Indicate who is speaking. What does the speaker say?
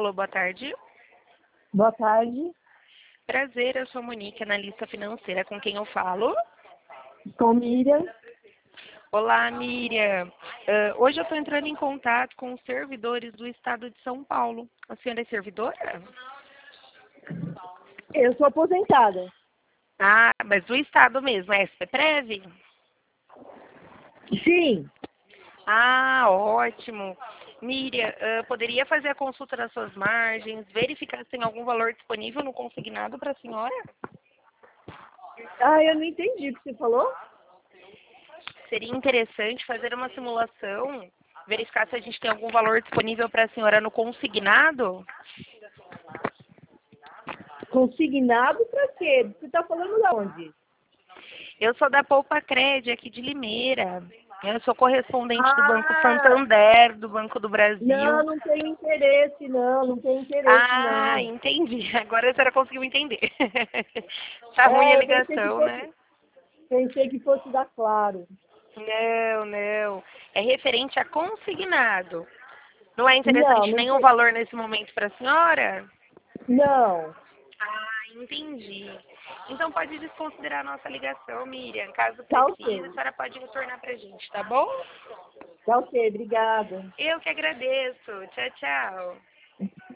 Speaker 1: Alô, boa tarde.
Speaker 2: Boa tarde,
Speaker 1: Prazer, eu sou a Monique, analista financeira, com quem eu falo.
Speaker 2: com Miriam.
Speaker 1: Olá, Miriam. Hoje eu estou entrando em contato com os servidores do Estado de São Paulo. A senhora é servidora?
Speaker 2: Eu sou aposentada.
Speaker 1: Ah, mas do Estado mesmo, é SPPrev?
Speaker 2: Sim,
Speaker 1: Ah, ótimo. Miriam, poderia fazer a consulta das suas margens, verificar se tem algum valor disponível no consignado para a senhora?
Speaker 2: eu não entendi o que você falou.
Speaker 1: Seria interessante fazer uma simulação, verificar se a gente tem algum valor disponível para a senhora no consignado?
Speaker 2: Consignado para quê? Você está falando de onde?
Speaker 1: Eu sou da Poupa Cred, aqui de Limeira. Eu sou correspondente do Banco
Speaker 2: Ah,
Speaker 1: Santander, do Banco do
Speaker 2: não,
Speaker 1: Brasil.
Speaker 2: não tenho interesse, não tenho interesse,
Speaker 1: Ah,
Speaker 2: não.
Speaker 1: entendi. Agora a senhora conseguiu entender. Tá ruim a
Speaker 2: Eu pensei que
Speaker 1: ligação,
Speaker 2: fosse,
Speaker 1: né?
Speaker 2: pensei que fosse da Claro.
Speaker 1: Não, não. É referente a consignado. Não é
Speaker 2: Não,
Speaker 1: interessante
Speaker 2: não
Speaker 1: nenhum
Speaker 2: tem,
Speaker 1: valor nesse momento para a senhora?
Speaker 2: não.
Speaker 1: Ah, entendi. Então pode desconsiderar a nossa ligação, Miriam. Caso
Speaker 2: Tá
Speaker 1: precise, a
Speaker 2: ok,
Speaker 1: senhora pode retornar pra gente, tá bom?
Speaker 2: tá ok, obrigada.
Speaker 1: Eu que agradeço. Tchau, tchau.